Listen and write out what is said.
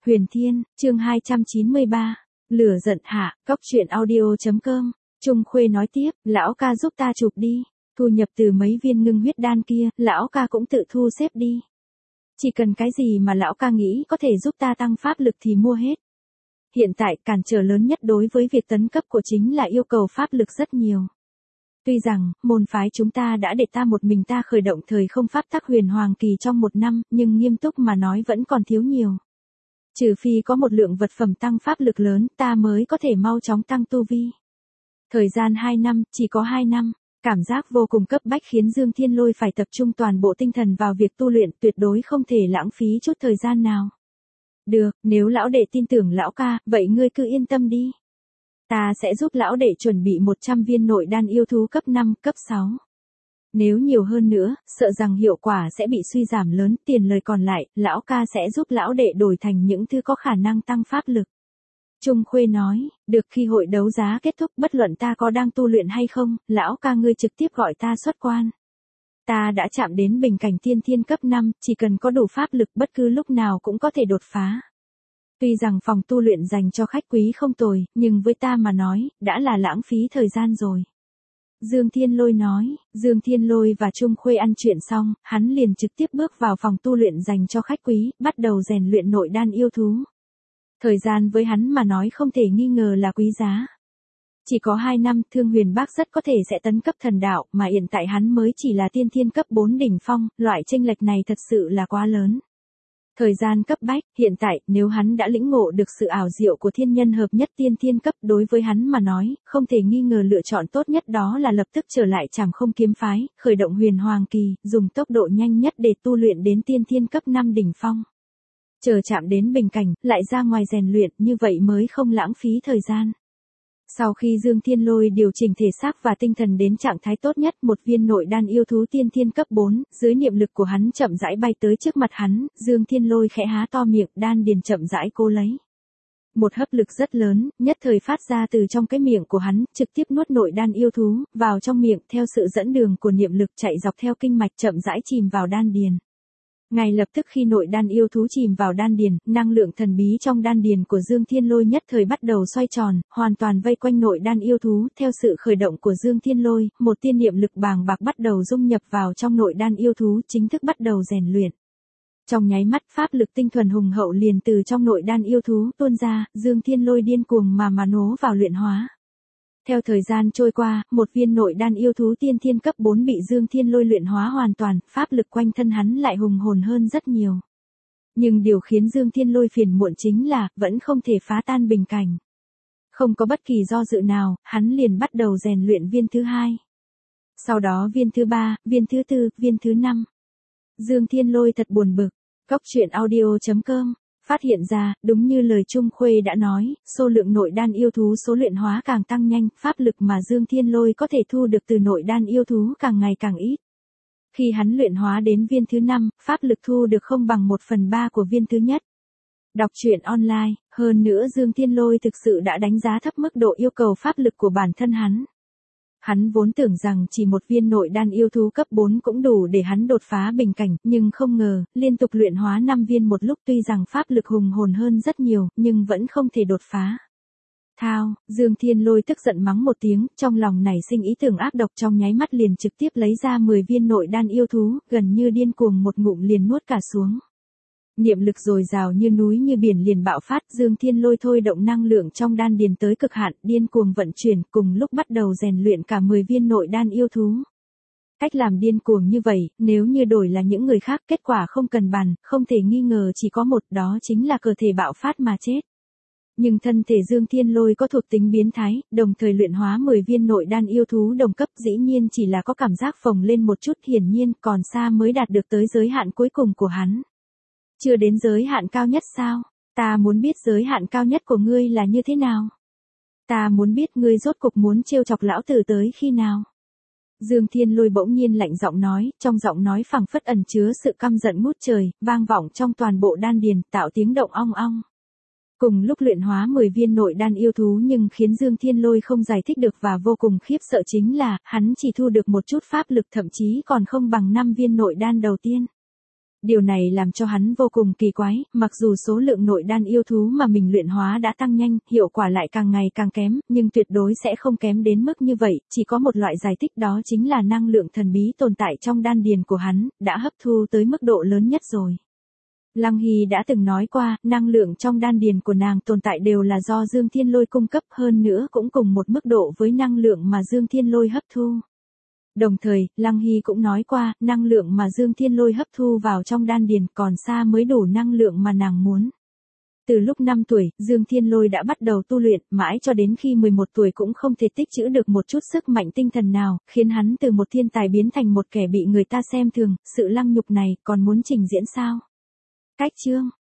Huyền Thiên, chương 293. Lửa giận hạ, cóc truyện audio.com. Trung Khuê nói tiếp, lão ca giúp ta chụp đi. Thu nhập từ mấy viên ngưng huyết đan kia, lão ca cũng tự thu xếp đi. Chỉ cần cái gì mà lão ca nghĩ có thể giúp ta tăng pháp lực thì mua hết. Hiện tại cản trở lớn nhất đối với việc tấn cấp của chính là yêu cầu pháp lực rất nhiều. Tuy rằng, môn phái chúng ta đã để ta một mình ta khởi động thời không pháp tắc huyền hoàng kỳ trong 1 năm, nhưng nghiêm túc mà nói vẫn còn thiếu nhiều. Trừ phi có một lượng vật phẩm tăng pháp lực lớn, ta mới có thể mau chóng tăng tu vi. Thời gian 2 năm, chỉ có 2 năm, cảm giác vô cùng cấp bách khiến Dương Thiên Lôi phải tập trung toàn bộ tinh thần vào việc tu luyện, tuyệt đối không thể lãng phí chút thời gian nào. Được, nếu lão đệ tin tưởng lão ca, vậy ngươi cứ yên tâm đi. Ta sẽ giúp lão đệ chuẩn bị 100 viên nội đan yêu thú cấp 5, cấp 6. Nếu nhiều hơn nữa, sợ rằng hiệu quả sẽ bị suy giảm lớn, tiền lời còn lại, lão ca sẽ giúp lão đệ đổi thành những thứ có khả năng tăng pháp lực. Trung Khuê nói, được, khi hội đấu giá kết thúc bất luận ta có đang tu luyện hay không, lão ca ngươi trực tiếp gọi ta xuất quan. Ta đã chạm đến bình cảnh tiên thiên cấp 5, chỉ cần có đủ pháp lực bất cứ lúc nào cũng có thể đột phá. Tuy rằng phòng tu luyện dành cho khách quý không tồi, nhưng với ta mà nói, đã là lãng phí thời gian rồi. Dương Thiên Lôi nói, Dương Thiên Lôi và Trung Khuê ăn chuyện xong, hắn liền trực tiếp bước vào phòng tu luyện dành cho khách quý, bắt đầu rèn luyện nội đan yêu thú. Thời gian với hắn mà nói không thể nghi ngờ là quý giá. Chỉ có 2 năm, Thương Huyền Bác rất có thể sẽ tấn cấp thần đạo, mà hiện tại hắn mới chỉ là tiên thiên cấp 4 đỉnh phong, loại chênh lệch này thật sự là quá lớn. Thời gian cấp bách, hiện tại, nếu hắn đã lĩnh ngộ được sự ảo diệu của thiên nhân hợp nhất tiên thiên cấp, đối với hắn mà nói, không thể nghi ngờ lựa chọn tốt nhất đó là lập tức trở lại Trảm Không kiếm phái, khởi động huyền hoàng kỳ, dùng tốc độ nhanh nhất để tu luyện đến tiên thiên cấp 5 đỉnh phong. Chờ chạm đến bình cảnh, lại ra ngoài rèn luyện, như vậy mới không lãng phí thời gian. Sau khi Dương Thiên Lôi điều chỉnh thể xác và tinh thần đến trạng thái tốt nhất, một viên nội đan yêu thú tiên thiên cấp 4, dưới niệm lực của hắn chậm rãi bay tới trước mặt hắn, Dương Thiên Lôi khẽ há to miệng, đan điền chậm rãi cố lấy. Một hấp lực rất lớn, nhất thời phát ra từ trong cái miệng của hắn, trực tiếp nuốt nội đan yêu thú, vào trong miệng, theo sự dẫn đường của niệm lực chạy dọc theo kinh mạch chậm rãi chìm vào đan điền. Ngay lập tức khi nội đan yêu thú chìm vào đan điền, năng lượng thần bí trong đan điền của Dương Thiên Lôi nhất thời bắt đầu xoay tròn, hoàn toàn vây quanh nội đan yêu thú, theo sự khởi động của Dương Thiên Lôi, một tiên niệm lực bàng bạc bắt đầu dung nhập vào trong nội đan yêu thú, chính thức bắt đầu rèn luyện. Trong nháy mắt pháp lực tinh thuần hùng hậu liền từ trong nội đan yêu thú tuôn ra, Dương Thiên Lôi điên cuồng mà nố vào luyện hóa. Theo thời gian trôi qua, một viên nội đan yêu thú tiên thiên cấp 4 bị Dương Thiên Lôi luyện hóa hoàn toàn, pháp lực quanh thân hắn lại hùng hồn hơn rất nhiều. Nhưng điều khiến Dương Thiên Lôi phiền muộn chính là, vẫn không thể phá tan bình cảnh. Không có bất kỳ do dự nào, hắn liền bắt đầu rèn luyện viên thứ 2. Sau đó viên thứ 3, viên thứ 4, viên thứ 5. Dương Thiên Lôi thật buồn bực. Cóc truyện audio.com. Phát hiện ra, đúng như lời Trung Khuê đã nói, số lượng nội đan yêu thú số luyện hóa càng tăng nhanh, pháp lực mà Dương Thiên Lôi có thể thu được từ nội đan yêu thú càng ngày càng ít. Khi hắn luyện hóa đến viên thứ 5, pháp lực thu được không bằng 1/3 của viên thứ nhất. Đọc truyện online, hơn nữa Dương Thiên Lôi thực sự đã đánh giá thấp mức độ yêu cầu pháp lực của bản thân hắn. Hắn vốn tưởng rằng chỉ một viên nội đan yêu thú cấp 4 cũng đủ để hắn đột phá bình cảnh, nhưng không ngờ, liên tục luyện hóa 5 viên một lúc tuy rằng pháp lực hùng hồn hơn rất nhiều, nhưng vẫn không thể đột phá. Thao, Dương Thiên Lôi tức giận mắng một tiếng, trong lòng nảy sinh ý tưởng ác độc trong nháy mắt liền trực tiếp lấy ra 10 viên nội đan yêu thú, gần như điên cuồng một ngụm liền nuốt cả xuống. Niệm lực dồi dào như núi như biển liền bạo phát, Dương Thiên Lôi thôi động năng lượng trong đan điền tới cực hạn, điên cuồng vận chuyển, cùng lúc bắt đầu rèn luyện cả 10 viên nội đan yêu thú. Cách làm điên cuồng như vậy, nếu như đổi là những người khác, kết quả không cần bàn, không thể nghi ngờ chỉ có một, đó chính là cơ thể bạo phát mà chết. Nhưng thân thể Dương Thiên Lôi có thuộc tính biến thái, đồng thời luyện hóa 10 viên nội đan yêu thú đồng cấp, dĩ nhiên chỉ là có cảm giác phồng lên một chút, hiển nhiên còn xa mới đạt được tới giới hạn cuối cùng của hắn. Chưa đến giới hạn cao nhất sao? Ta muốn biết giới hạn cao nhất của ngươi là như thế nào? Ta muốn biết ngươi rốt cục muốn trêu chọc lão tử tới khi nào? Dương Thiên Lôi bỗng nhiên lạnh giọng nói, trong giọng nói phảng phất ẩn chứa sự căm giận ngút trời, vang vọng trong toàn bộ đan điền, tạo tiếng động ong ong. Cùng lúc luyện hóa 10 viên nội đan yêu thú nhưng khiến Dương Thiên Lôi không giải thích được và vô cùng khiếp sợ chính là, hắn chỉ thu được một chút pháp lực thậm chí còn không bằng 5 viên nội đan đầu tiên. Điều này làm cho hắn vô cùng kỳ quái, mặc dù số lượng nội đan yêu thú mà mình luyện hóa đã tăng nhanh, hiệu quả lại càng ngày càng kém, nhưng tuyệt đối sẽ không kém đến mức như vậy, chỉ có một loại giải thích đó chính là năng lượng thần bí tồn tại trong đan điền của hắn, đã hấp thu tới mức độ lớn nhất rồi. Lăng Hy đã từng nói qua, năng lượng trong đan điền của nàng tồn tại đều là do Dương Thiên Lôi cung cấp, hơn nữa cũng cùng một mức độ với năng lượng mà Dương Thiên Lôi hấp thu. Đồng thời, Lăng Hy cũng nói qua, năng lượng mà Dương Thiên Lôi hấp thu vào trong đan điền còn xa mới đủ năng lượng mà nàng muốn. Từ lúc 5 tuổi, Dương Thiên Lôi đã bắt đầu tu luyện, mãi cho đến khi 11 tuổi cũng không thể tích trữ được một chút sức mạnh tinh thần nào, khiến hắn từ một thiên tài biến thành một kẻ bị người ta xem thường, sự lăng nhục này còn muốn trình diễn sao? Cách chương